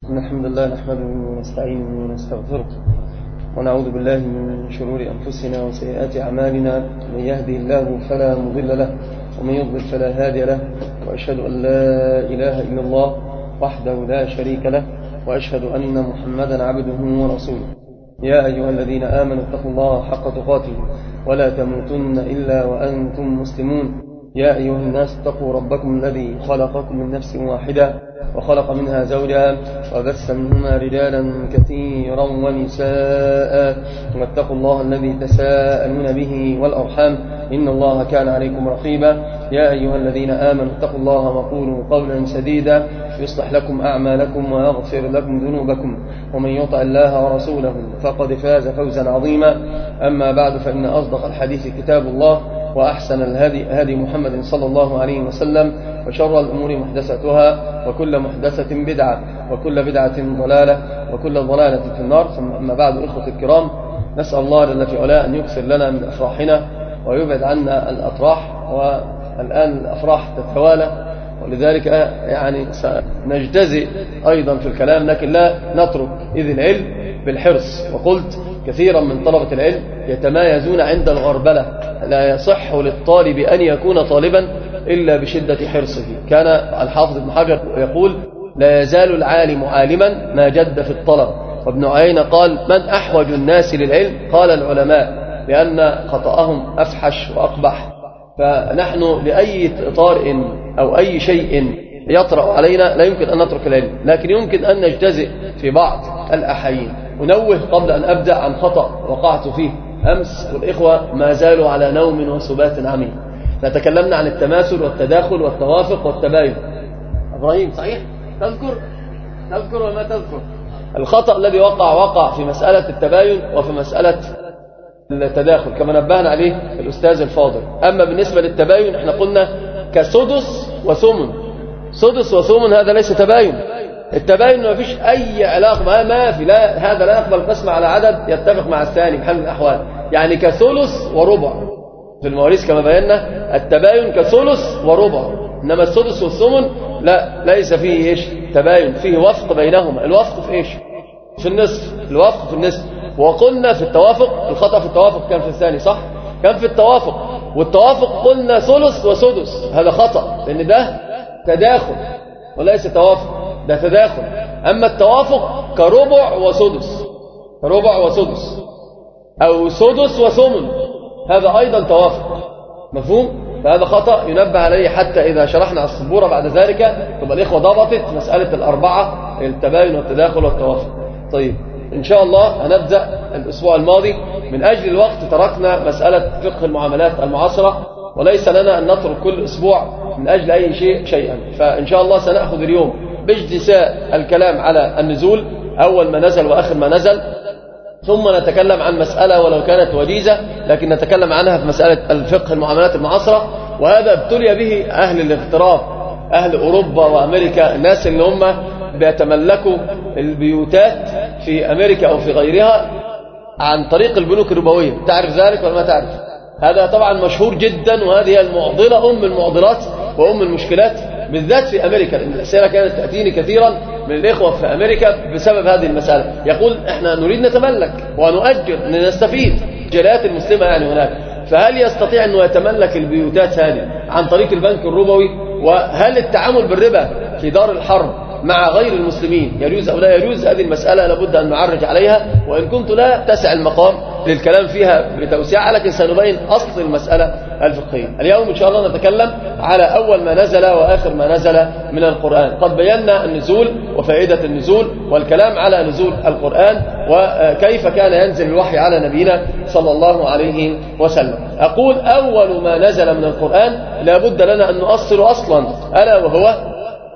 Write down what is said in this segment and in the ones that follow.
الحمد لله نحمده ونستعينه ونستغفره ونعوذ بالله من شرور أنفسنا وسيئات أعمالنا. من يهدي الله فلا مضل له ومن يضلل فلا هادي له، وأشهد أن لا إله إلا الله وحده لا شريك له، وأشهد أن محمدا عبده ورسوله. يا أيها الذين آمنوا اتقوا الله حق تقاته ولا تموتن إلا وأنتم مسلمون. يا أيها الناس اتقوا ربكم الذي خلقكم من نفس واحدة وخلق منها زوجها وبث منهما رجالا كثيرا ونساء، واتقوا الله الذي تساءلون به والأرحام إن الله كان عليكم رقيبا. يا أيها الذين آمنوا اتقوا الله وقولوا قولا سديدا يصلح لكم أعمالكم ويغفر لكم ذنوبكم، ومن يطع الله ورسوله فقد فاز فوزا عظيما. أما بعد، فإن أصدق الحديث كتاب الله، وأحسن الهدي هدي محمد صلى الله عليه وسلم، وشر الأمور محدثاتها، وكل محدثة بدعة، وكل بدعة ضلالة، وكل ضلالة في النار. ثم أما بعد، إخوة الكرام، نسأل الله جل في علاه أن يكثر لنا من أفراحنا ويبعد عنا الأطراح. والآن الأفراح تتوالى، ولذلك يعني سنجتزئ أيضا في الكلام، لكن لا نترك إذ العلم بالحرص. وقلت كثيرا من طلبة العلم يتمايزون عند الغربلة، لا يصح للطالب أن يكون طالبا إلا بشدة حرصه. كان الحافظ ابن حجر يقول: لا يزال العالم عالما ما جد في الطلب. وابن عيينة قال: من أحوج الناس للعلم؟ قال: العلماء، لأن خطأهم أفحش وأقبح. فنحن لأي طارئ أو أي شيء يطرأ علينا لا يمكن أن نترك العلم، لكن يمكن أن نجتزئ في بعض الأحايين. أنوه قبل أن أبدأ عن خطأ وقعت فيه أمس، والإخوة ما زالوا على نوم وسبات عميق. تكلمنا عن التماثل والتداخل والتوافق والتباين. إبراهيم، صحيح؟ تذكر وما تذكر؟ الخطأ الذي وقع في مسألة التباين وفي مسألة التداخل كما نبهنا عليه الأستاذ الفاضل. أما بالنسبة للتباين احنا قلنا كسدس وثمن. سدس وثمن هذا ليس تباين. التباين ما فيش أي علاقة، ما في، لا هذا لا يقبل القسم على عدد يتفق مع الثاني بحال من الأحوال. يعني كثلث وربع في المواريث كما بينا، التباين كثلث وربع. إنما السدس والثمن لا، ليس فيه إيش تباين، فيه وفق بينهما. الوفق في إيش؟ في النصف. الوفق في النصف. وقلنا في التوافق، الخطأ في التوافق كان في الثاني، صح؟ كان في التوافق، والتوافق قلنا ثلث وسدس، هذا خطأ، لأن ده تداخل وليس توافق، ده تداخل. أما التوافق كربع وسدس، ربع وسدس، أو سدس وثمن، هذا أيضا توافق. مفهوم؟ فهذا خطأ ينبه عليه حتى إذا شرحنا السبورة بعد ذلك تبقى الإخوة ضبطت مسألة الأربعة: التباين والتداخل والتوافق. طيب، إن شاء الله هنبدأ. الأسبوع الماضي من أجل الوقت تركنا مسألة فقه المعاملات المعاصرة، وليس لنا أن نترك كل أسبوع من أجل أي شيء شيئا. فإن شاء الله سنأخذ اليوم باجتزاء الكلام على النزول، أول ما نزل وآخر ما نزل، ثم نتكلم عن مسألة ولو كانت وجيزة لكن نتكلم عنها في مسألة الفقه المعاملات المعاصرة. وهذا ابتلي به أهل الاغتراب، أهل أوروبا وأمريكا، الناس اللي هم بيتملكوا البيوتات في أمريكا أو في غيرها عن طريق البنوك الربوية. تعرف ذلك ولا ما تعرف؟ هذا طبعا مشهور جدا، وهذه هي المعضلة، أم المعضلات وأم المشكلات، بالذات في أمريكا. الأسئلة كانت تأتيني كثيرا من الإخوة في أمريكا بسبب هذه المسألة. يقول: إحنا نريد نتملك ونؤجر لنستفيد، الجاليات المسلمة يعني هناك، فهل يستطيع أنه يتملك البيوتات هذه عن طريق البنك الربوي؟ وهل التعامل بالربا في دار الحرب مع غير المسلمين يجوز أو لا يجوز؟ هذه المسألة لابد أن نعرج عليها، وإن كنت لا تسع المقام للكلام فيها بتوسعة، لكن سنبين أصل المسألة الفقهية. اليوم إن شاء الله نتكلم على أول ما نزل وآخر ما نزل من القرآن. قد بينا النزول وفائدة النزول والكلام على نزول القرآن وكيف كان ينزل الوحي على نبينا صلى الله عليه وسلم. أقول أول ما نزل من القرآن لابد لنا أن نؤصل أصلا، ألا وهو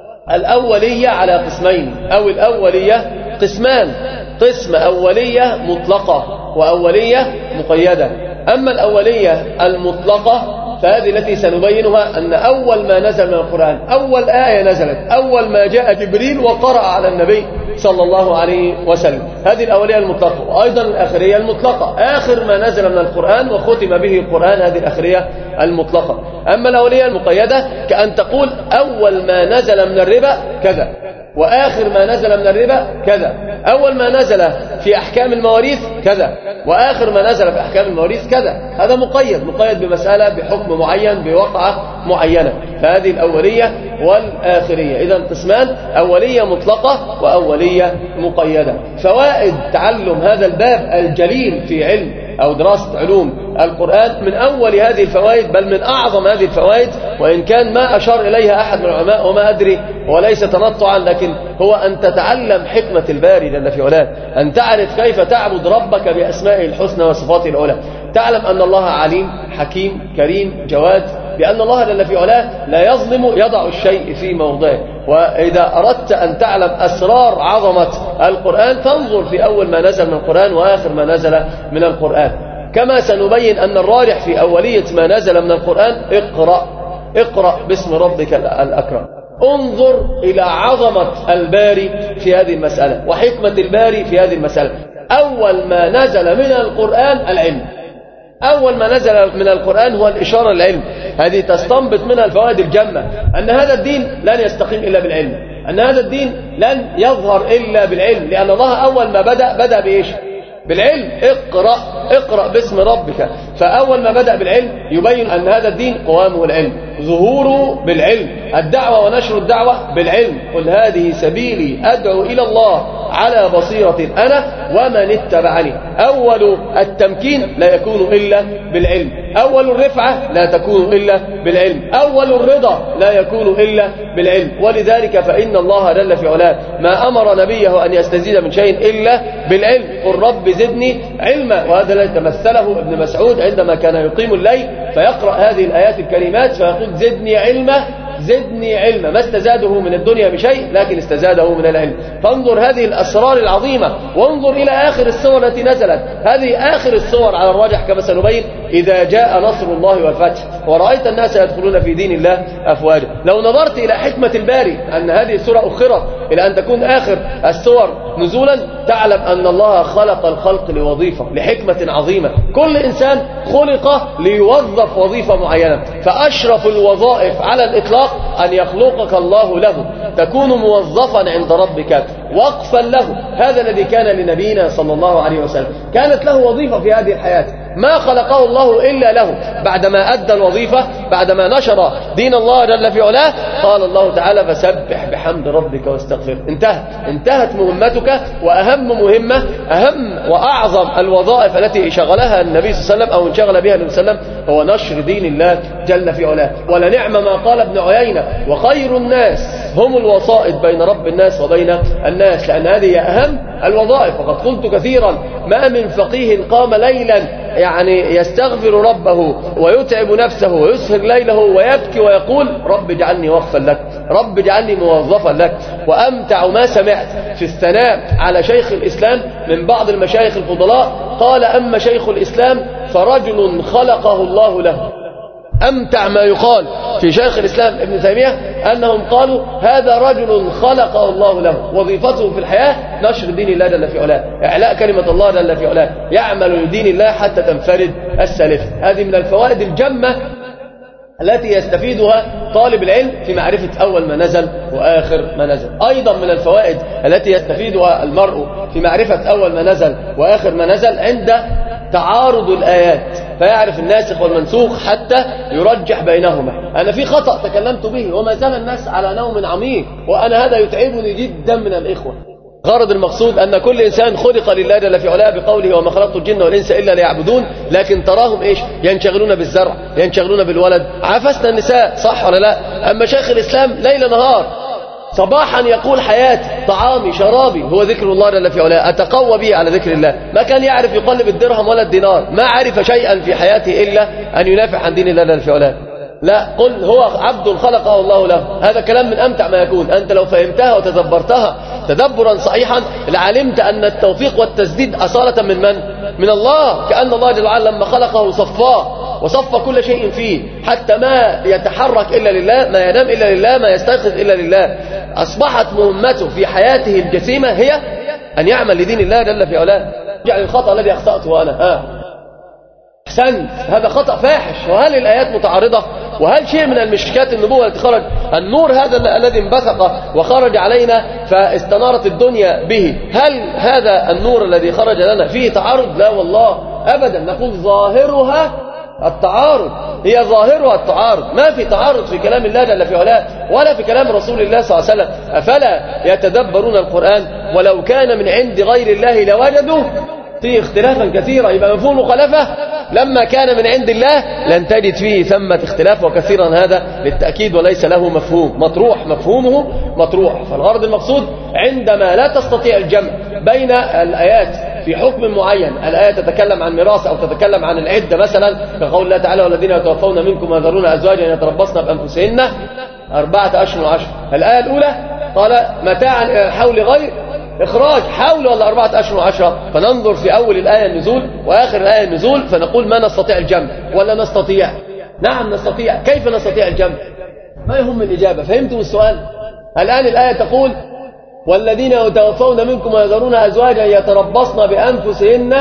الأولية على قسمين، أو الأولية قسمان: قسم أولية مطلقة وأولية مقيدة. أما الأولية المطلقة فهذه التي سنبينها أن أول ما نزل من القرآن، أول آية نزلت أول ما جاء جبريل وقرأ على النبي صلى الله عليه وسلم، هذه الأولية المطلقة. وأيضا الآخرية المطلقة، آخر ما نزل من القرآن وختم به القرآن، هذه الآخرية المطلقة. أما الأولية المقيدة كأن تقول أول ما نزل من الربا كذا، وآخر ما نزل من الربا كذا، أول ما نزل في أحكام المواريث كذا، وآخر ما نزل في أحكام المواريث كذا. هذا مقيد بمسألة، بحكم معين، بوقعة معينة. فهذه الأولية والآخرية. إذن قسمان: أولية مطلقة وأولية مقيدة. فوائد تعلم هذا الباب الجليل في علم أو دراسة علوم القرآن، من أول هذه الفوائد بل من أعظم هذه الفوائد، وإن كان ما أشار إليها أحد من العلماء وما أدري وليس تنطعا، لكن هو أن تتعلم حكمة الباري جل في علاه، أن تعرف كيف تعبد ربك بأسمائه الحسنى وصفاته العلى. تعلم أن الله عليم حكيم كريم جواد، بأن الله جل في علاه لا يظلم، يضع الشيء في موضعه. وإذا أردت أن تعلم أسرار عظمة القرآن فانظر في أول ما نزل من القرآن وآخر ما نزل من القرآن. كما سنبين أن الراجح في أولية ما نزل من القرآن: اقرأ باسم ربك الأكرم. انظر إلى عظمة الباري في هذه المسألة وحكمة الباري في هذه المسألة. أول ما نزل من القرآن العلم، أول ما نزل من القرآن هو الإشارة للعلم. هذه تستنبط منها الفوائد الجمة، أن هذا الدين لن يستقيم إلا بالعلم، أن هذا الدين لن يظهر إلا بالعلم، لأن الله أول ما بدأ بإيش؟ بالعلم. اقرأ باسم ربك. فأول ما بدأ بالعلم يبين أن هذا الدين قوامه العلم، ظهوره بالعلم، الدعوة ونشر الدعوة بالعلم. قل هذه سبيلي أدعو إلى الله على بصيرة أنا ومن اتبعني. أول التمكين لا يكون إلا بالعلم، أول الرفعة لا تكون إلا بالعلم، أول الرضا لا يكون إلا بالعلم. ولذلك فإن الله جل في علاه ما أمر نبيه أن يستزيد من شيء إلا بالعلم. قل رب زدني علما. وهذا الذي تمثله ابن مسعود عندما كان يقيم الليل فيقرأ هذه الآيات الكريمات فيقول زدني علما زدني علما. ما استزاده من الدنيا بشيء لكن استزاده من العلم. فانظر هذه الأسرار العظيمة، وانظر إلى آخر السور التي نزلت. هذه آخر السور على الراجح كما سنبين: إذا جاء نصر الله والفتح ورأيت الناس يدخلون في دين الله أفواجا. لو نظرت إلى حكمة الباري أن هذه السورة أخرت إلى أن تكون آخر السور نزولا، تعلم أن الله خلق الخلق لوظيفة، لحكمة عظيمة. كل إنسان خلق ليوظف وظيفة معينة، فأشرف الوظائف على الإطلاق أن يخلقك الله له، تكون موظفا عند ربك وقفا له. هذا الذي كان لنبينا صلى الله عليه وسلم، كانت له وظيفة في هذه الحياة ما خلقه الله إلا له. بعدما أدى الوظيفة، بعدما نشر دين الله جل في علاه، قال الله تعالى: فسبح بحمد ربك واستغفر. انتهت مهمتك. وأهم مهمة، أهم وأعظم الوظائف التي شغلها النبي صلى الله عليه وسلم أو انشغل بها النبي صلى الله عليه وسلم هو نشر دين الله جل في علاه. ولنعم ما قال ابن عيينة: وخير الناس هم الوسائط بين رب الناس وبين الناس. لأن هذه أهم الوظائف. وقد قلت كثيرا: ما من فقيه قام ليلا يعني يستغفر ربه ويتعب نفسه ويسهر ليله ويبكي ويقول: رب اجعلني وقفا لك، رب اجعلني موظفا لك. وأمتع ما سمعت في الثناء على شيخ الإسلام من بعض المشايخ الفضلاء قال: أما شيخ الإسلام فرجل خلقه الله له. أمتع ما يقال في شيخ الإسلام ابن تيمية أنهم قالوا: هذا رجل خلقه الله له، وظيفته في الحياة نشر دين الله جل في علاه، إعلاء كلمة الله جل في علاه، يعمل لدين الله حتى تنفرد السلف. هذه من الفوائد الجمة التي يستفيدها طالب العلم في معرفة أول ما نزل وآخر ما نزل. أيضا من الفوائد التي يستفيدها المرء في معرفة أول ما نزل وآخر ما نزل عند تعارض الآيات، فيعرف الناسخ والمنسوخ حتى يرجح بينهما. أنا في خطأ تكلمت به وما زال الناس على نوم عميق، وأنا هذا يتعبني جدا من الإخوة. غرض المقصود أن كل إنسان خلق لله جل في علاه بقوله: وما خلقت الجن والإنس إلا ليعبدون. لكن تراهم إيش؟ ينشغلون بالزرع، ينشغلون بالولد. عافسنا النساء، صح ولا لا؟ أما شيخ الإسلام ليل نهار، صباحا يقول: حياتي طعامي شرابي هو ذكر الله جل في علاه، أتقوى به على ذكر الله. ما كان يعرف يقلب الدرهم ولا الدينار، ما عرف شيئا في حياته إلا أن ينافع عن دين الله جل في علاه. لا، قل هو عبد خلقه الله له. هذا كلام من أمتع ما يكون. أنت لو فهمتها وتدبرتها تدبرا صحيحا لعلمت أن التوفيق والتسديد أصالة من من الله. كأن الله جل وعلا لما خلقه صفاه وصف كل شيء فيه حتى ما يتحرك إلا لله، ما ينام إلا لله، ما يستيقظ إلا لله. أصبحت مهمته في حياته الجسيمة هي أن يعمل لدين الله جل في علاه. جعل الخطأ الذي أخطأته أنا أحسنت، هذا خطأ فاحش. وهل الآيات متعارضة؟ وهل شيء من المشكات النبوة التي خرج النور هذا الذي انبثق وخرج علينا فاستنارت الدنيا به، هل هذا النور الذي خرج لنا فيه تعارض؟ لا والله أبدا. نقول ظاهرها التعارض، هي ظاهرها التعارض، ما في تعارض في كلام الله جل في علاه ولا في كلام رسول الله صلى الله عليه وسلم. أفلا يتدبرون القرآن ولو كان من عند غير الله لوجدوا فيه اختلافا كثيرا. يبقى مفهوم المخالفة لما كان من عند الله لن تجد فيه ثمة اختلاف، وكثيرا هذا للتأكيد وليس له مفهوم مطروح، مفهومه مطروح. فالغرض المقصود عندما لا تستطيع الجمع بين الآيات في حكم معين، الآية تتكلم عن ميراث أو تتكلم عن العدة مثلا كقول الله تعالى والذين يتوفون منكم ويذرون أزواجا يتربصن بأنفسهن 4 أشهر و10. الآية الأولى قال متاعا حول غير إخراج، حول ولا 4 أشهر و10؟ فننظر في أول الآية النزول وآخر الآية النزول فنقول ما نستطيع الجمع ولا نستطيع؟ نعم نستطيع. كيف نستطيع الجمع؟ ما يهم الإجابة. فهمتم السؤال؟ الآن الآية تقول والذين يتوفون منكم ويذرون أزواجا يتربصن بأنفسهن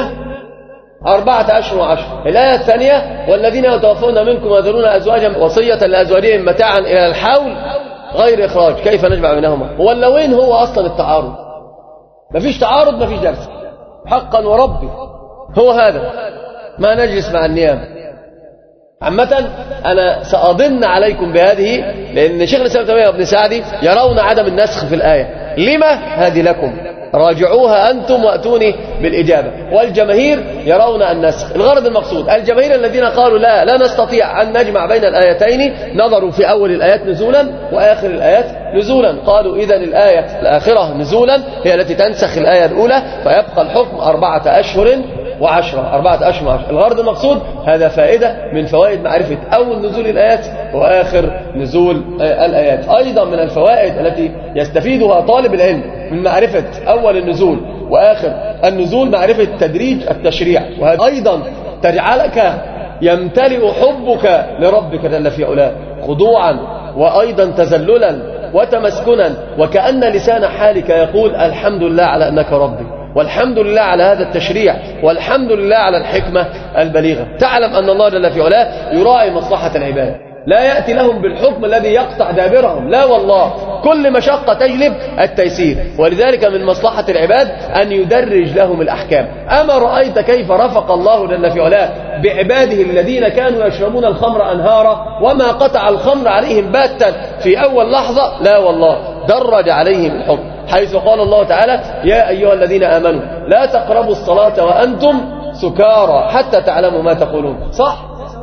4 أشهر و10. الآية الثانية والذين يتوفون منكم ويذرون أزواجا وصية لأزواجهم متاعا إلى الحول غير إخراج. كيف نجمع بينهما؟ ولا وين هو أصلا التعارض؟ مفيش تعارض، مفيش درس حقا وربي. هو هذا ما نجلس مع النيام. عامة أنا سأضن عليكم بهذه لأن شيخ الإسلام تيمية وابن سعدي يرون عدم النسخ في الآية. لما؟ هذه لكم راجعوها أنتم وأتوني بالإجابة. والجماهير يرون النسخ. الغرض المقصود الجماهير الذين قالوا لا نستطيع أن نجمع بين الآيتين نظروا في أول الآيات نزولا وآخر الآيات نزولا، قالوا إذن الآية الآخرة نزولا هي التي تنسخ الآية الأولى فيبقى الحكم 4 أشهر و10. 4 أشهر و10. الغرض المقصود هذا فائدة من فوائد معرفة أول نزول الآيات وآخر نزول الآيات. أيضا من الفوائد التي يستفيدها طالب العلم من معرفة أول النزول وآخر النزول معرفة تدريج التشريع، وهذا أيضا تجعلك يمتلئ حبك لربك جل في علاه خضوعا وأيضا تذللا وتمسكنا، وكأن لسان حالك يقول الحمد لله على أنك ربي، والحمد لله على هذا التشريع، والحمد لله على الحكمة البليغة. تعلم أن الله جل في علاه يراعي مصلحة العباد، لا يأتي لهم بالحكم الذي يقطع دابرهم، لا والله، كل مشقة تجلب التيسير، ولذلك من مصلحة العباد أن يدرج لهم الأحكام. أما رأيت كيف رفق الله جل في علاه بعباده الذين كانوا يشربون الخمر أنهارا وما قطع الخمر عليهم باتا في أول لحظة؟ لا والله، درج عليهم الحكم، حيث قال الله تعالى يا أيها الذين آمنوا لا تقربوا الصلاة وأنتم سكارى حتى تعلموا ما تقولون. صح؟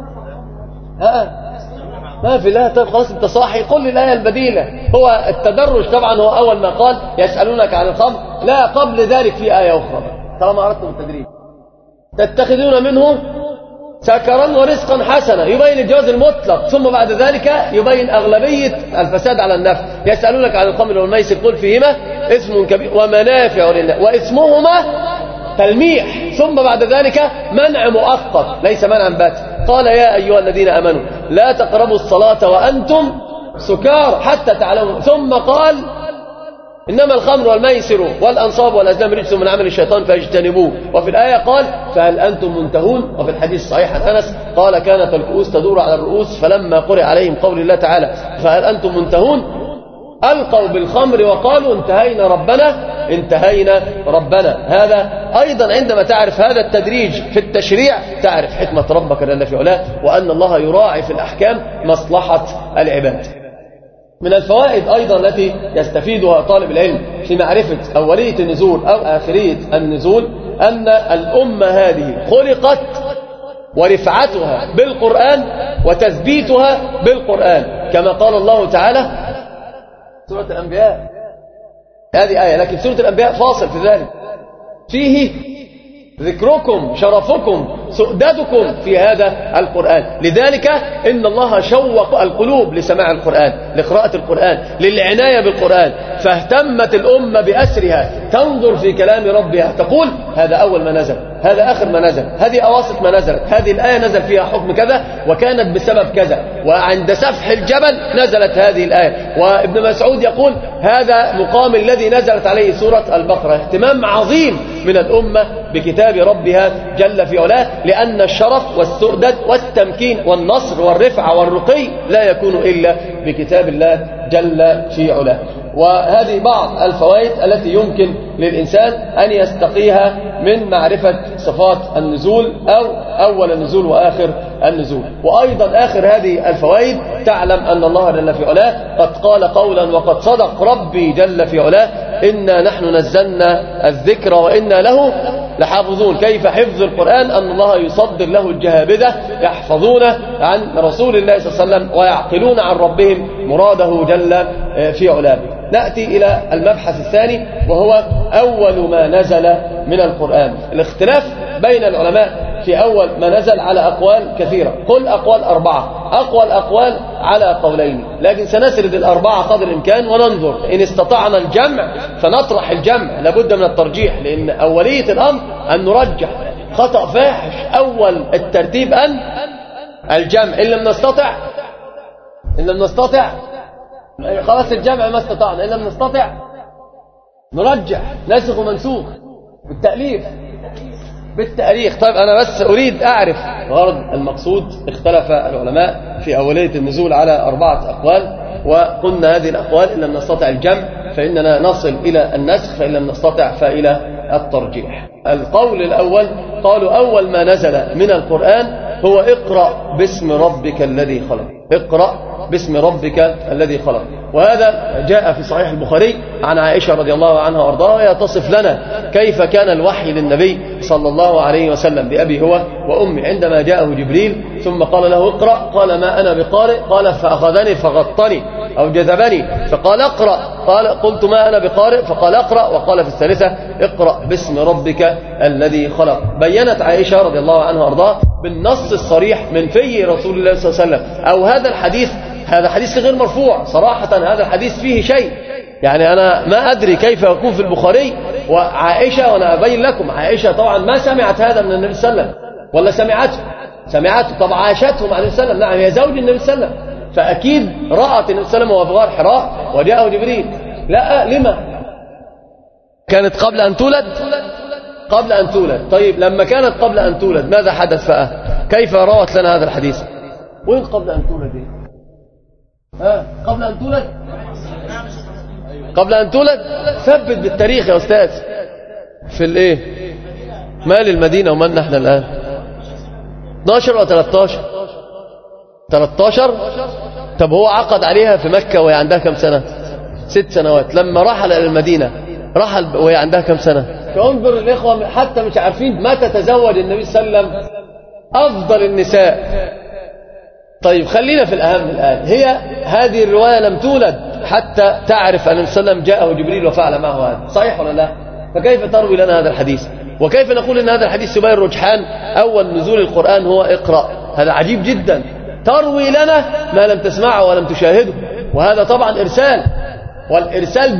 ما في لا. طيب خلاص انت صاحي، قل لي الآية البديلة. هو التدرج طبعا هو أول ما قال يسألونك عن الخمر، لا قبل ذلك في آية أخرى طالما أردتم التدريج تتخذون منه سكرا ورزقا حسنا، يبين الجواز المطلق، ثم بعد ذلك يبين أغلبية الفساد على النفس. يسألونك عن الخمر والميسر قل فيهما اسم كبير ومنافع لله واسمهما تلميح، ثم بعد ذلك منع مؤقت ليس منعا باتا. قال يا أيها الذين آمنوا لا تقربوا الصلاة وأنتم سكار حتى تعلموا، ثم قال إنما الخمر والميسر والأنصاب والأزلام رجس من عمل الشيطان فاجتنبوه. وفي الآية قال فهل أنتم منتهون. وفي الحديث الصحيح عن أنس قال كانت الكؤوس تدور على الرؤوس فلما قرئ عليهم قول الله تعالى فهل أنتم منتهون ألقوا بالخمر وقالوا انتهينا ربنا. هذا أيضا عندما تعرف هذا التدريج في التشريع تعرف حكمة ربك جل في علاه وأن الله يراعي في الأحكام مصلحة العباد. من الفوائد أيضا التي يستفيدها طالب العلم في معرفة أولية النزول أو آخرية النزول أن الأمة هذه خلقت ورفعتها بالقرآن وتثبيتها بالقرآن، كما قال الله تعالى سورة الأنبياء، هذه آية لكن سورة الأنبياء فاصل في ذلك، فيه ذكركم شرفكم سؤددكم في هذا القرآن. لذلك إن الله شوق القلوب لسماع القرآن، لقراءة القرآن، للعناية بالقرآن، فاهتمت الأمة بأسرها تنظر في كلام ربها تقول هذا أول ما نزل، هذا آخر ما نزل، هذه أواسط ما نزلت، هذه الآية نزل فيها حكم كذا وكانت بسبب كذا، وعند سفح الجبل نزلت هذه الآية. وابن مسعود يقول هذا مقام الذي نزلت عليه سورة البقرة. اهتمام عظيم من الأمة بكتاب ربها جل في علاه، لأن الشرف والسؤدد والتمكين والنصر والرفعة والرقي لا يكون إلا بكتاب الله جل في علاه. وهذه بعض الفوائد التي يمكن للإنسان أن يستقيها من معرفة صفات النزول أو أول النزول وآخر النزول. وأيضا آخر هذه الفوائد تعلم أن الله جل في علاه قد قال قولا وقد صدق ربي جل في علاه إنا نحن نزلنا الذكر وإنا له لحافظون. كيف حفظ القرآن؟ أن الله يصدر له الجهابذة يحفظون عن رسول الله صلى الله عليه وسلم ويعقلون عن ربهم مراده جل في علاه. نأتي إلى المبحث الثاني وهو أول ما نزل من القرآن. الاختلاف بين العلماء في أول ما نزل على أقوال كثيرة، قل أقوال 4، أقوى الأقوال على قولين، لكن سنسرد الأربعة قدر الإمكان وننظر إن استطعنا الجمع فنطرح الجمع، لابد من الترجيح، لأن أولية الأمر أن نرجح. خطأ فاحش أول الترتيب أن الجمع، إن لم نستطع خلاص الجمع ما استطعنا، إن لم نستطع نرجح ناسخ ومنسوخ بالتأريخ. طيب أنا بس أريد أعرف غرض المقصود. اختلف العلماء في أولية النزول على 4 أقوال، وقلنا هذه الأقوال إن لم نستطع الجمع فإننا نصل إلى النسخ، فإن لم نستطع فإلى الترجيح. القول الأول قالوا أول ما نزل من القرآن هو اقرأ باسم ربك الذي خلق، اقرأ باسم ربك الذي خلق. وهذا جاء في صحيح البخاري عن عائشة رضي الله عنها وارضاها، وهي تصف لنا كيف كان الوحي للنبي صلى الله عليه وسلم بأبي هو وأمي. عندما جاءه جبريل ثم قال له اقرأ قال ما أنا بقارئ، قال فأخذني فغطني أو جذبني فقال اقرأ، قال قلت ما أنا بقارئ، فقال اقرأ، وقال في الثالثة اقرأ باسم ربك الذي خلق. بينت عائشة رضي الله عنها وارضاها بالنص الصريح من في رسول الله صلى الله عليه وسلم أو هذا الحديث. هذا حديث غير مرفوع صراحة، هذا الحديث فيه شيء، يعني أنا ما أدري كيف يكون في البخاري وعائشة، وأنا أبين لكم عائشة طبعا ما سمعت هذا من النبي صلى الله عليه وسلم ولا سمعته طبعا عاشته مع النبي صلى الله عليه وسلم. نعم هي زوج النبي صلى الله عليه وسلم، فأكيد رأت النبي صلى الله عليه وسلم وهو في غار حراء وجاءه جبريل. لا لما كانت قبل أن تولد. طيب لما كانت قبل أن تولد ماذا حدث بقى؟ كيف روت لنا هذا الحديث؟ وين قبل أن تولد دي؟ قبل أن تولد ثبت بالتاريخ يا أستاذ. في الإيه؟ مال المدينة ومن نحن الآن 12 و 13. طب هو عقد عليها في مكة وهي عندها كم سنة؟ 6 سنوات. لما رحل إلى المدينة رحل وهي عندها كم سنة؟ فانظر الإخوة حتى مش عارفين متى تزوج النبي صلى الله عليه وسلم أفضل النساء. طيب خلينا في الأهم الآن. هي هذه الرواية لم تولد حتى تعرف أن النبي صلى الله عليه وسلم جاءه جبريل وفعل معه هذا، صحيح ولا لا؟ فكيف تروي لنا هذا الحديث؟ وكيف نقول أن هذا الحديث يبين رجحان أول نزول القرآن هو اقرأ؟ هذا عجيب جدا، تروي لنا ما لم تسمعه ولم تشاهده، وهذا طبعا إرسال. والإرسال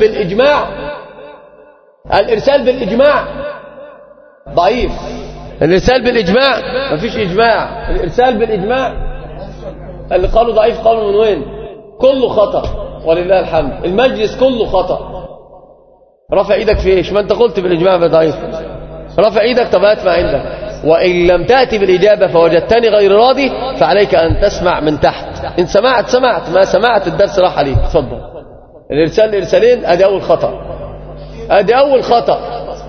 بالإجماع ضعيف. الإرسال بالإجماع ما فيش إجماع. الإرسال بالإجماع اللي قالوا ضعيف قالوا من وين؟ كله خطأ ولله الحمد. المجلس كله خطأ. رفع ايدك في ايش؟ ما انت قلت بالإجماع ضعيف. رفع ايدك. طب هات ما عندك. وإن لم تأتي بالإجابة فوجدتني غير راضي فعليك أن تسمع من تحت. إن سمعت ما سمعت الدرس راح عليك. تفضل. الإرسال إرسالين. أدي أول خطأ.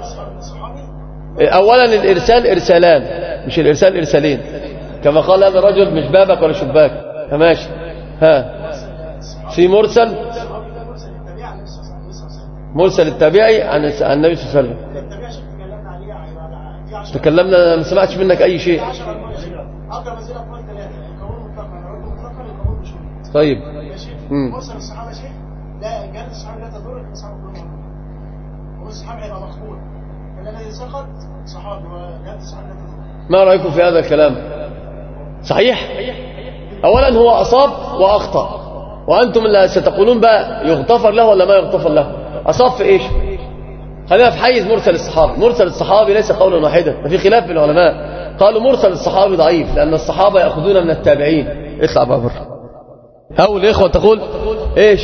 أولا الإرسال إرسالان مش الإرسال إرسالين، كما قال هذا الرجل مش بابك ولا شباك. ماشي. في مرسل التابعي عن النبي صلى الله عليه وسلم. تكلمنا ما سمعتش منك أي شيء. طيب مرسل الصحابة شيء لا جلد الصحابة لا تدور الصحابة كلهم، والصحابة هيبقى مقبول، الذي سقط صحابي وجلد الصحابة لا تدور. ما رأيكم في هذا الكلام؟ صحيح؟ أولا هو أصاب وأخطأ، وأنتم اللي ستقولون بقى يغتفر له ولا ما يغتفر له. أصاب في إيش؟ خلينا في حيز مرسل الصحابي. مرسل الصحابي ليس قولا واحدا، في خلاف بين العلماء. قالوا مرسل الصحابي ضعيف لأن الصحابة يأخذون من التابعين. اطلع بقى بره. أو الإخوة تقول إيش؟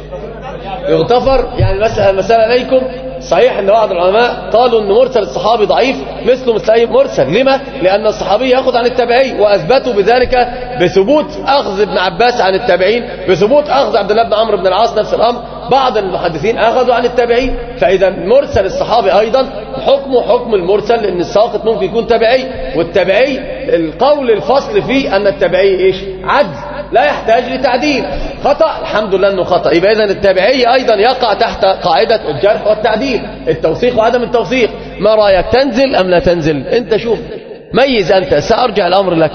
يغتفر، يعني المسألة عليكم. صحيح أن بعض العلماء قالوا أن مرسل الصحابي ضعيف مثل أي مرسل. لما؟ لأن الصحابي يأخذ عن التابعي، وأثبتوا بذلك بثبوت أخذ ابن عباس عن التابعين، بثبوت أخذ عبد الله بن عمرو بن العاص نفس الأمر. بعض المحدثين أخذوا عن التابعين. فإذا مرسل الصحابي أيضا حكمه حكم المرسل، لأن الساقط ممكن يكون تابعي، والتابعي القول الفصل فيه أن التابعي إيش؟ عدل لا يحتاج لتعديل. خطأ الحمد لله أنه خطأ. يبقى إذن التابعي أيضا يقع تحت قاعدة الجرح والتعديل، التوثيق وعدم التوثيق. ما رأيك، تنزل أم لا تنزل؟ أنت شوف، ميز أنت، سأرجع الأمر لك.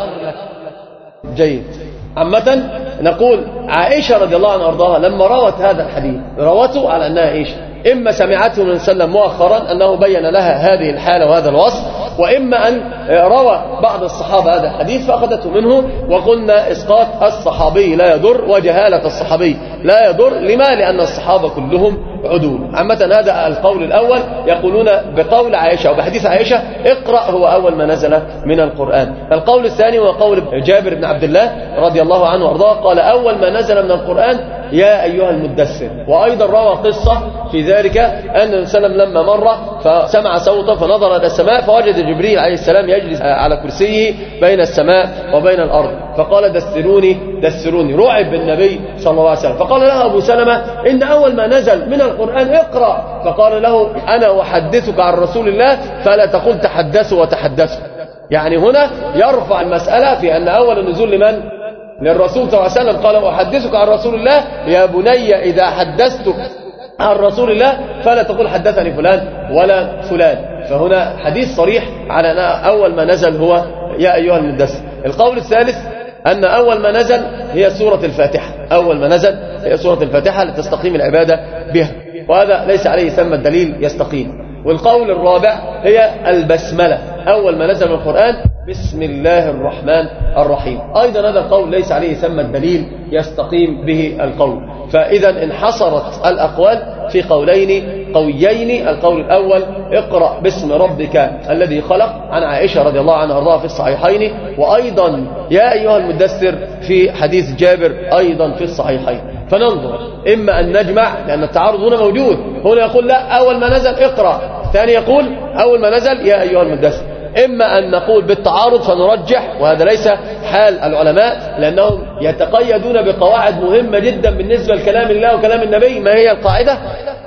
جيد. عامة نقول عائشة رضي الله عنها وارضاها لما روت هذا الحديث روته على أنها إيش؟ إما سمعته من سلم مؤخرا أنه بين لها هذه الحالة وهذا الوصف، وإما أن روى بعض الصحابة هذا الحديث فأخذته منه. وقلنا إسقاط الصحابي لا يضر وجهالة الصحابي لا يضر. لما؟ لأن الصحابة كلهم عدول. عامة هذا القول الأول. يقولون بقول عائشة وبحديث عائشة اقرأ هو أول ما نزل من القرآن. القول الثاني هو قول جابر بن عبد الله رضي الله عنه وارضاه، قال أول ما نزل من القرآن يا أيها المدثر. وأيضا روى قصة في ذلك أن النبي صلى الله عليه وسلم لما مر فسمع صوتا فنظر إلى السماء فوجد جبريل عليه السلام يجلس على كرسيه بين السماء وبين الأرض، فقال دثروني دثروني. رعب بالنبي صلى الله عليه وسلم. فقال له أبو سلمة إن أول ما نزل من القرآن اقرأ. فقال له أنا أحدثك عن رسول الله فلا تقل تحدثوا وتحدثوا. يعني هنا يرفع المسألة في أن أول النزول لمن؟ للرسول صلى الله عليه وسلم. قال أحدثك عن رسول الله يا بني إذا حدثتك عن رسول الله فلا تقول حدثني فلان ولا فلان. فهنا حديث صريح على أن أول ما نزل هو يا أيها المدثر. القول الثالث أن أول ما نزل هي سورة الفاتحة. أول ما نزل هي سورة الفاتحة لتستقيم العبادة بها، وهذا ليس عليه ثم الدليل يستقيم. والقول الرابع هي البسملة. أول ما نزل من القرآن بسم الله الرحمن الرحيم. أيضا هذا القول ليس عليه ثم الدليل يستقيم به القول. فإذا انحصرت الأقوال في قولين قويين. القول الأول اقرأ باسم ربك الذي خلق عن عائشة رضي الله عنها وارضاها في الصحيحين، وأيضا يا أيها المدثر في حديث جابر أيضا في الصحيحين. فننظر إما أن نجمع لأن التعارض هنا موجود. هنا يقول لا أول ما نزل اقرأ، ثاني يقول أول ما نزل يا أيها المدثر. إما أن نقول بالتعارض فنرجح، وهذا ليس حال العلماء لأنهم يتقيدون بقواعد مهمة جدا بالنسبة لكلام الله وكلام النبي. ما هي القاعدة؟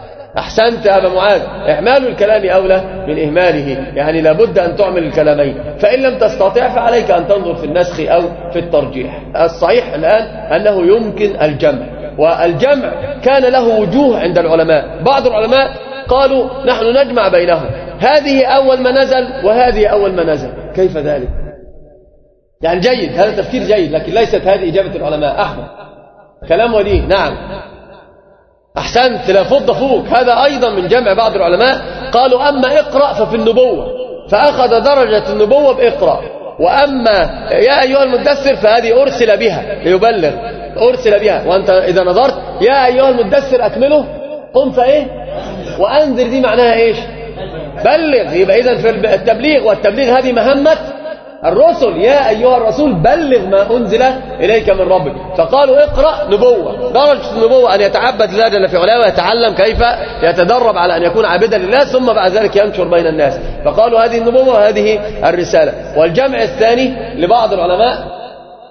أحسنت يا أبا معاذ، إعمال الكلام أولى من إهماله، يعني لابد أن تعمل الكلامين. فإن لم تستطع فعليك أن تنظر في النسخ أو في الترجيح. الصحيح الآن أنه يمكن الجمع، والجمع كان له وجوه عند العلماء. بعض العلماء قالوا نحن نجمع بينهم، هذه أول ما نزل وهذه أول ما نزل. كيف ذلك؟ يعني جيد، هذا تفكير جيد، لكن ليست هذه إجابة العلماء. أحمد كلام وليه. نعم أحسنت، لا فض فوق. هذا أيضا من جمع بعض العلماء. قالوا أما اقرأ ففي النبوة، فأخذ درجة النبوة بإقرأ. وأما يا أيها المدثر فهذه أرسل بها ليبلغ، أرسل بها. وأنت إذا نظرت يا أيها المدثر أكمله، قم فإيه وأنذر، دي معناها إيش؟ بلغ. يبقى إذن في التبليغ، والتبليغ هذه مهمة الرسل. يا أيها الرسول بلغ ما أنزل إليك من ربك. فقالوا اقرأ نبوة، درجة النبوة أن يتعبد الله جل في علاه ويتعلم كيف يتدرب على أن يكون عابدا لله، ثم بعد ذلك ينشر بين الناس. فقالوا هذه النبوة وهذه الرسالة. والجمع الثاني لبعض العلماء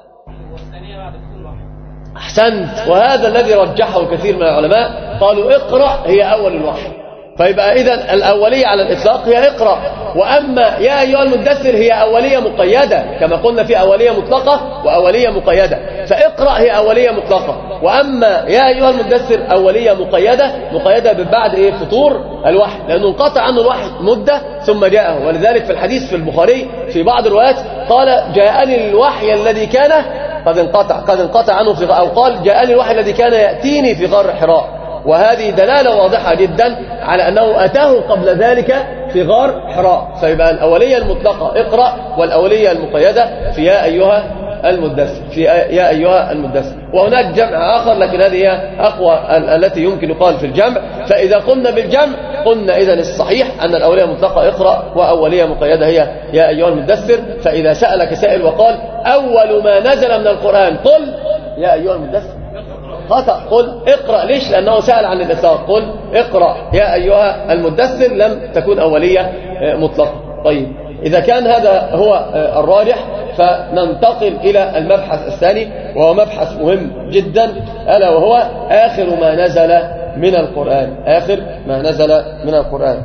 أحسنت، وهذا الذي رجحه كثير من العلماء، قالوا اقرأ هي أول الوحي. فيبقى إذن الأولية على الإطلاق هي اقرأ. وأما يا أيها المدثر هي أولية مقيدة، كما قلنا في أولية مطلقة وأولية مقيدة. فاقرأ هي أولية مطلقة، وأما يا أيها المدثر أولية مقيدة، مقيدة بعد فطور الوحي، لأنه انقطع عنه الوحي مدة ثم جاءه. ولذلك في الحديث في البخاري في بعض الروايات قال جاءني الوحي الذي كان قد انقطع عنه أو قال جاءني الوحي الذي كان يأتيني في غار حراء. وهذه دلالة واضحة جدا على أنه أتاه قبل ذلك في غار حراء، فيبقى الأولية المطلقة اقرأ، والأولية المقيدة في يا أيها المدثر، في يا أيها المدثر. وهناك جمع آخر لكن هذه هي أقوى التي يمكن يقال في الجمع. فإذا قلنا بالجمع قلنا إذن الصحيح أن الأولية المطلقة اقرأ، وأولية مقيدة هي يا أيها المدثر. فإذا سألك سائل وقال أول ما نزل من القرآن قل يا أيها المدثر، خطأ، قل اقرأ. ليش؟ لأنه سأل عن الإطلاق، قل اقرأ يا أيها المدثر، لم تكن أولية مطلقة. طيب إذا كان هذا هو الراجح فننتقل إلى المبحث الثاني، وهو مبحث مهم جدا، ألا وهو آخر ما نزل من القرآن. آخر ما نزل من القرآن.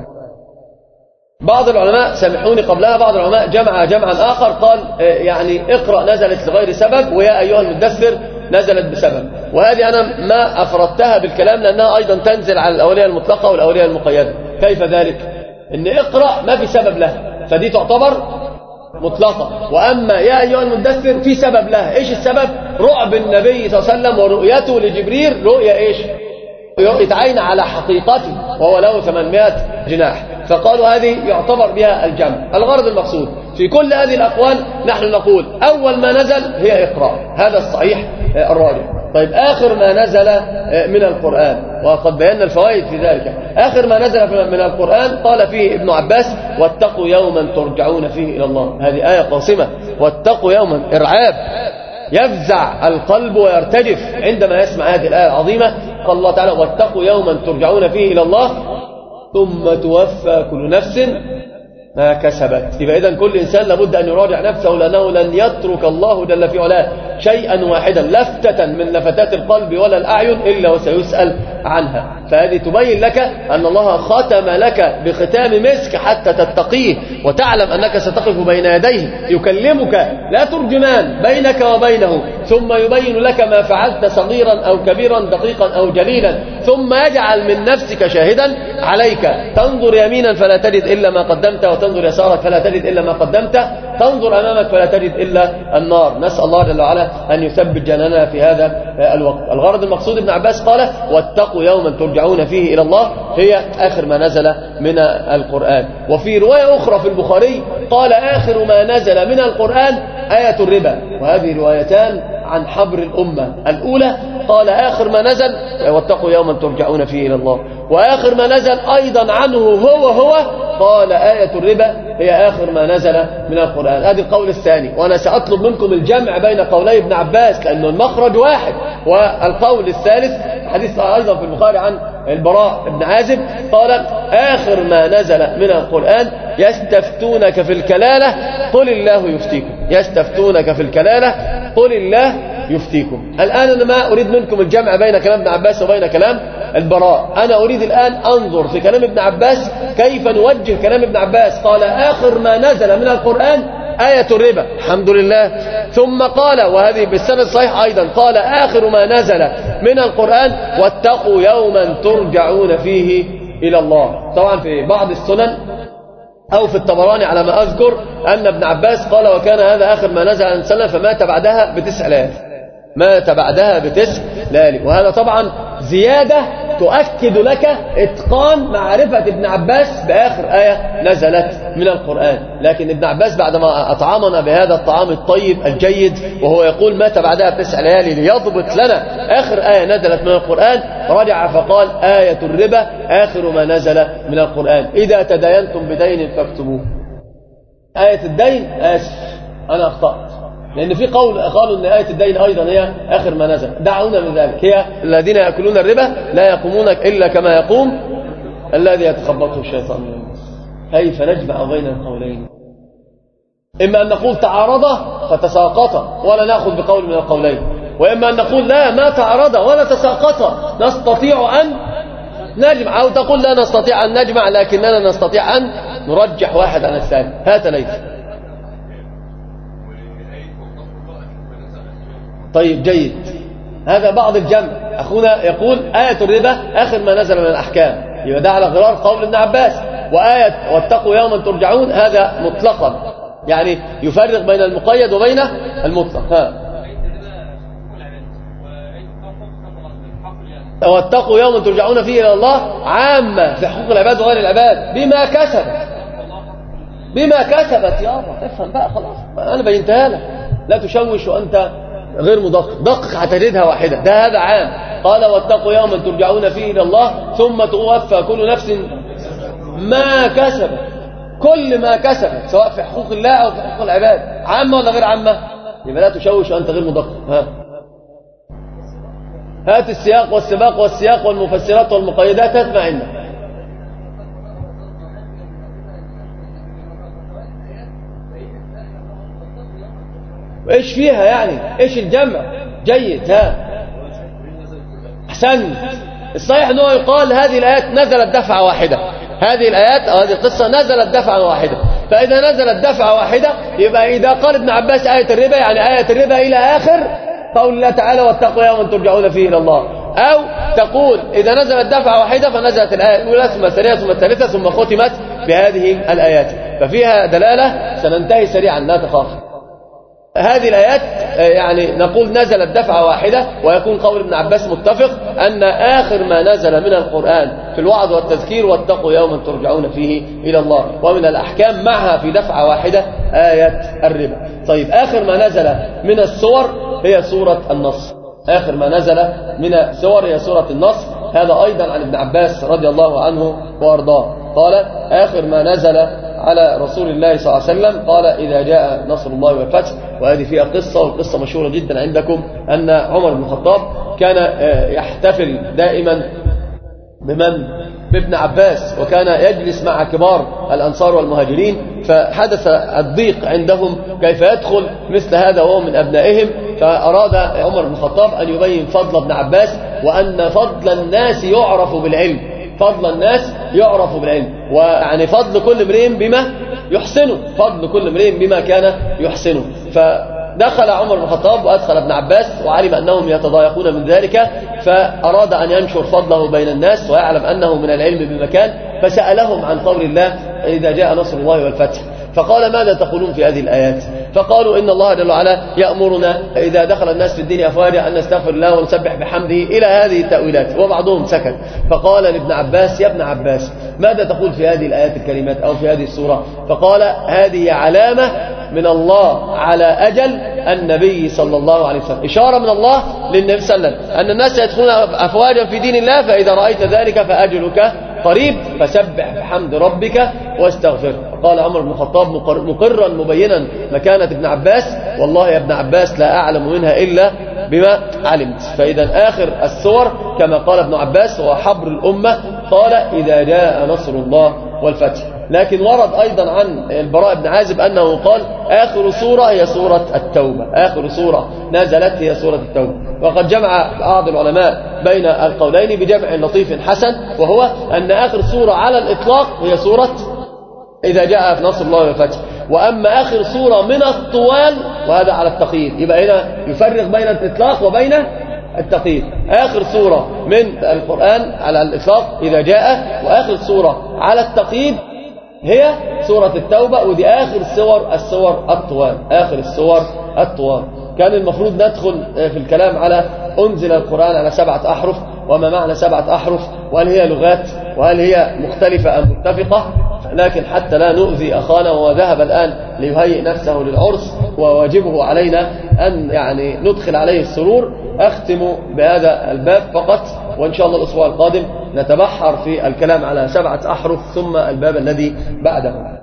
بعض العلماء، سامحوني قبلها، بعض العلماء جمعا آخر قال يعني اقرأ نزلت لغير سبب، ويا أيها المدثر نزلت بسبب. وهذه أنا ما أفردتها بالكلام لأنها أيضا تنزل على الأولية المطلقة والأولية المقيدة. كيف ذلك؟ إن اقرأ ما في سبب لها، فدي تعتبر مطلقة. وأما يا أيها المدثر في سبب لها. إيش السبب؟ رعب النبي صلى الله عليه وسلم ورؤيته لجبريل رؤيا إيش؟ رؤية عين على حقيقته، وهو له 800 جناح. فقالوا هذه يعتبر بها الجمع. الغرض المقصود في كل هذه الأقوال نحن نقول أول ما نزل هي إقراء، هذا الصحيح الراجح. طيب آخر ما نزل من القرآن، وقد بينا الفوائد في ذلك. آخر ما نزل من القرآن قال فيه ابن عباس واتقوا يوما ترجعون فيه إلى الله. هذه آية قاسمة، واتقوا يوما، إرعاب، يفزع القلب ويرتجف عندما يسمع هذه الآية العظيمة. قال الله تعالى واتقوا يوما ترجعون فيه إلى الله ثم توفى كل نفس ما كسبت. يبقى إذن كل إنسان لابد أن يراجع نفسه، لأنه لن يترك الله جل في علاه شيئا واحدا لفتة من لفتات القلب ولا الأعين إلا وسيسأل عنها. فهذه تبين لك أن الله ختم لك بختام مسك حتى تتقيه وتعلم أنك ستقف بين يديه يكلمك لا ترجمان بينك وبينه، ثم يبين لك ما فعلت صغيرا أو كبيرا دقيقا أو جليلا، ثم يجعل من نفسك شاهدا عليك. تنظر يمينا فلا تجد إلا ما قدمت، وتنظر يسارك فلا تجد إلا ما قدمت، تنظر أمامك فلا تجد إلا النار. نسأل الله جل وعلا أن يثبت جناننا في هذا الوقت. الغرض المقصود ابن عباس قال واتقوا يوما ترجعون فيه إلى الله، هي آخر ما نزل من القرآن. وفي رواية أخرى في البخاري قال آخر ما نزل من القرآن آية الربا. وهذه روايتان عن حبر الأمة. الأولى قال آخر ما نزل واتقوا يوما ترجعون فيه إلى الله، وآخر ما نزل أيضا عنه هو قال آية الربا هي آخر ما نزل من القرآن. هذا القول الثاني، وأنا سأطلب منكم الجمع بين قولي ابن عباس لأنه المخرج واحد. والقول الثالث حديث أيضا في البخاري عن البراء بن عازب قال آخر ما نزل من القرآن يستفتونك في الكلالة قل الله يفتيكم. يستفتونك في الكلالة قل الله يفتيكم. الآن أنا ما أريد منكم الجمع بين كلام ابن عباس وبين كلام البراء. أنا أريد الآن أنظر في كلام ابن عباس كيف نوجه كلام ابن عباس. قال آخر ما نزل من القرآن آية الربا، الحمد لله. ثم قال وهذه بالسند الصحيح أيضا قال آخر ما نزل من القرآن واتقوا يوما ترجعون فيه إلى الله. طبعا في بعض السنن أو في الطبراني على ما أذكر أن ابن عباس قال وكان هذا آخر ما نزل عن سنة فمات بعدها ب9 ليال، مات بعدها ب9 ليالي. وهذا طبعا زيادة تؤكد لك إتقان معرفة ابن عباس بآخر آية نزلت من القرآن. لكن ابن عباس بعدما أطعمنا بهذا الطعام الطيب الجيد وهو يقول مات بعدها ب9 ليالي ليضبط لنا آخر آية نزلت من القرآن، رجع فقال آية الربا آخر ما نزل من القرآن إذا تداينتم بدين فاكتبوه. آية الدين آسف أنا أخطأت، لأن في قالوا أن آية الدين أيضا هي آخر ما نزل. دعونا من ذلك. هي الذين يأكلون الربا لا يقومون إلا كما يقوم الذي يتخبطه الشيطان من المس. كيف نجمع بين القولين؟ إما أن نقول تعارضا فتساقطا ولا نأخذ بقول من القولين، وإما أن نقول لا ما تعارضا ولا تساقطا نستطيع أن نجمع، أو تقول لا نستطيع أن نجمع لكننا نستطيع أن نرجح واحد عن الثاني. هات ليس. طيب جيد، هذا بعض الجمع. أخونا يقول آية الربا آخر ما نزل من الأحكام، يبقى ده على غرار قول ابن عباس. وآية واتقوا يوما ترجعون هذا مطلقا، يعني يفرق بين المقيد وبين المطلق. واتقوا يوما ترجعون فيه إلى الله عامة في حقوق العباد وغير العباد بما كسب. بما كسبت يابا. افهم بقى خلاص، أنا بينتهى لك. لا تشوش وأنت غير مدقق، دقق هتجدها واحدة. ده هذا عام. قال واتقوا يوما ترجعون فيه إلى الله ثم توفى كل نفس ما كسبت. كل ما كسبت سواء في حقوق الله أو في حقوق العباد، عامة ولا غير عامة. يبقى لا تشوش وأنت غير مدقق. هات السياق والسباق والسياق والمفسرات والمقيدات، هات ما عندك. ايش فيها يعني؟ ايش الجمع؟ جيد. احسن. الصحيح انه يقال هذه الايات نزلت دفعه واحده. هذه الايات او هذه القصه نزلت دفعه واحده. فاذا نزلت دفعه واحده يبقى اذا قال ابن عباس ايه الربا يعني ايه الربا الى اخر قول الله تعالى واتقوا يوما ترجعون فيه الى الله. او تقول اذا نزلت دفعه واحده فنزلت الايه الاولى ثم الثانيه ثم الثالثه ثم ختمت بهذه الايات. ففيها دلاله. سننتهي سريعا لا تخاف. هذه الآيات يعني نقول نزلت دفعة واحدة، ويكون قول ابن عباس متفق أن آخر ما نزل من القرآن في الوعظ والتذكير واتقوا يوما ترجعون فيه إلى الله. ومن الأحكام معها في دفعة واحدة آية الربا. طيب آخر ما نزل من السور هي سورة النصر. آخر ما نزل من السور هي سورة النصر. هذا أيضا عن ابن عباس رضي الله عنه وأرضاه. قال آخر ما نزل على رسول الله صلى الله عليه وسلم قال إذا جاء نصر الله والفتح. وهذه فيها قصة، والقصة مشهورة جدا عندكم، أن عمر بن الخطاب كان يحتفل دائما بابن عباس، وكان يجلس مع كبار الأنصار والمهاجرين. فحدث الضيق عندهم كيف يدخل مثل هذا وهو من أبنائهم. فأراد عمر بن الخطاب أن يبين فضل ابن عباس، وأن فضل الناس يعرف بالعلم. فضل الناس يعرف بالعلم، ويعني فضل كل امرئ بما يحسنه. فضل كل امرئ بما كان يحسنه. فدخل عمر بن الخطاب وأدخل ابن عباس، وعلم أنهم يتضايقون من ذلك، فأراد أن ينشر فضله بين الناس ويعلم أنه من العلم بمكان. فسألهم عن قول الله إذا جاء نصر الله والفتح، فقال ماذا تقولون في هذه الآيات؟ فقالوا إن الله جل وعلا يأمرنا إذا دخل الناس في الدين أفواجا أن نستغفر الله ونسبح بحمده إلى هذه التأويلات. وبعضهم سكت. فقال لابن عباس يا ابن عباس ماذا تقول في هذه الآيات الكريمات أو في هذه السورة؟ فقال هذه علامة من الله على أجل النبي صلى الله عليه وسلم، إشارة من الله للنبي صلى الله عليه وسلم أن الناس يدخلون أفواجا في دين الله، فإذا رأيت ذلك فأجلك قريب فسبح بحمد ربك واستغفر. قال عمر بن الخطاب مقرا مبينا مكانة ابن عباس والله يا ابن عباس لا أعلم منها إلا بما علمت. فإذا آخر السور كما قال ابن عباس هو حبر الأمة. قال إذا جاء نصر الله والفتح. لكن ورد أيضا عن البراء بن عازب أنه قال آخر سورة هي سورة التوبة. آخر سورة نزلت هي سورة التوبة. وقد جمع بعض العلماء بين القولين بجمع لطيف حسن، وهو أن آخر سورة على الإطلاق هي سورة إذا جاء نصر الله والفتح. وأما آخر سورة من الطوال وهذا على التقييد، يبقى هنا يفرق بين الإطلاق وبين التقييد. آخر سورة من القرآن على الإطلاق إذا جاء، وآخر سورة على التقييد هي سورة التوبة. ودي آخر السور الطوال. آخر السور الطوال. كان المفروض ندخل في الكلام على أنزل القرآن على 7 أحرف، وما معنى 7 أحرف، وهل هي لغات، وهل هي مختلفة أم متفقة. لكن حتى لا نؤذي أخانا وهو ذهب الآن ليهيئ نفسه للعرس وواجبه علينا أن يعني ندخل عليه السرور، أختم بهذا الباب فقط، وإن شاء الله الأسبوع القادم نتبحر في الكلام على 7 أحرف ثم الباب الذي بعده.